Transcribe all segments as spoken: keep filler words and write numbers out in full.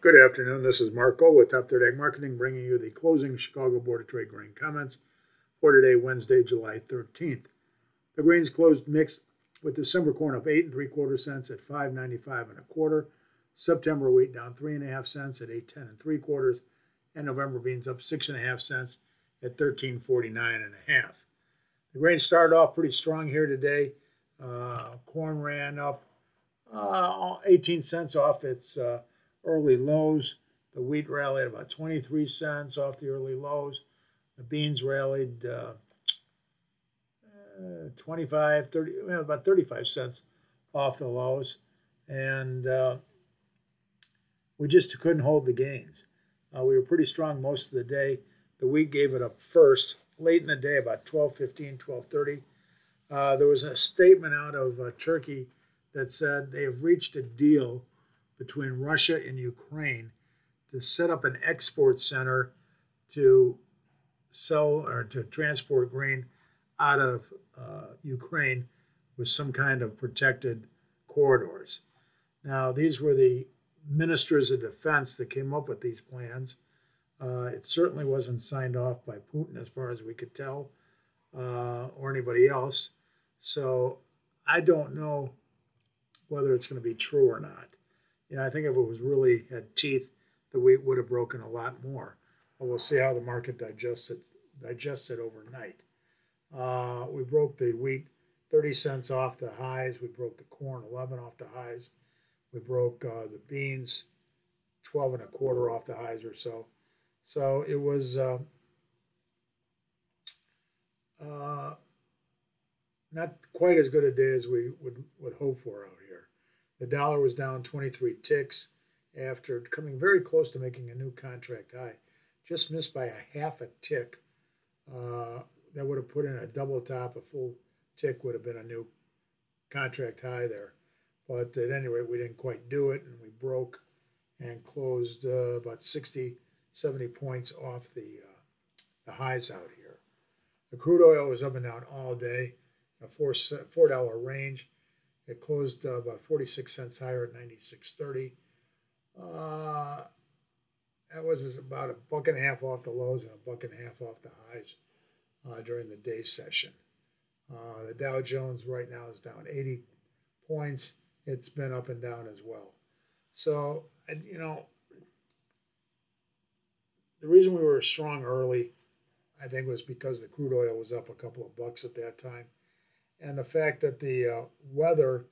Good afternoon. This is Marco with Top Third Ag Marketing, bringing you the closing Chicago Board of Trade grain comments for today, Wednesday, July thirteenth. The grains closed mixed, with December corn up eight and three quarter cents at five ninety-five and a quarter. September wheat down three and a half cents at eight ten and three quarters, and November beans up six and a half cents at thirteen forty-nine and a half. The grains started off pretty strong here today. Uh, corn ran up uh, eighteen cents off its uh, early lows. The wheat rallied about twenty-three cents off the early lows. The beans rallied uh, uh, twenty-five, thirty, well, about thirty-five cents off the lows. And uh, we just couldn't hold the gains. Uh, we were pretty strong most of the day. The wheat gave it up first, late in the day, about twelve fifteen, twelve thirty. Uh, there was a statement out of uh, Turkey that said they have reached a deal between Russia and Ukraine to set up an export center to sell or to transport grain out of uh, Ukraine with some kind of protected corridors. Now, these were the ministers of defense that came up with these plans. Uh, it certainly wasn't signed off by Putin, as far as we could tell, uh, or anybody else. So I don't know whether it's going to be true or not. You know, I think if it was really had teeth, the wheat would have broken a lot more. But we'll see how the market digests it, digests it overnight. Uh, we broke the wheat thirty cents off the highs. We broke the corn eleven off the highs. We broke uh, the beans twelve and a quarter off the highs or so. So it was uh, uh, not quite as good a day as we would, would hope for out here. The dollar was down twenty-three ticks after coming very close to making a new contract high. Just missed by a half a tick. Uh, that would have put in a double top. A full tick would have been a new contract high there. But at any rate, we didn't quite do it, and we broke and closed uh, about sixty, seventy points off the, uh, the highs out here. The crude oil was up and down all day, a four, four dollar range. It closed uh, about forty-six cents higher at ninety-six thirty. Uh, that was about a buck and a half off the lows and a buck and a half off the highs uh, during the day session. Uh, the Dow Jones right now is down eighty points. It's been up and down as well. So, you know, the reason we were strong early, I think, was because the crude oil was up a couple of bucks at that time. And the fact that the uh, weather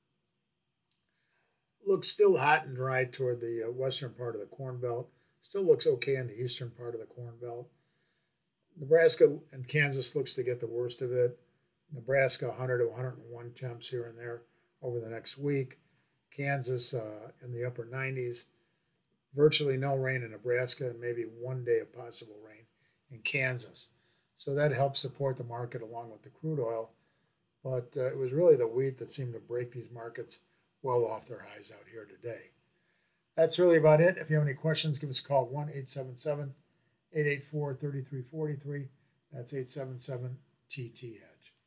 looks still hot and dry toward the uh, western part of the Corn Belt, still looks okay in the eastern part of the Corn Belt. Nebraska and Kansas looks to get the worst of it. Nebraska one hundred to one hundred one temps here and there over the next week. Kansas uh, in the upper nineties. Virtually no rain in Nebraska and maybe one day of possible rain in Kansas. So that helps support the market along with the crude oil. But uh, it was really the wheat that seemed to break these markets well off their highs out here today. That's really about it. If you have any questions, give us a call, one eight seven seven, eight eight four, three three four three. That's eight seven seven T T H.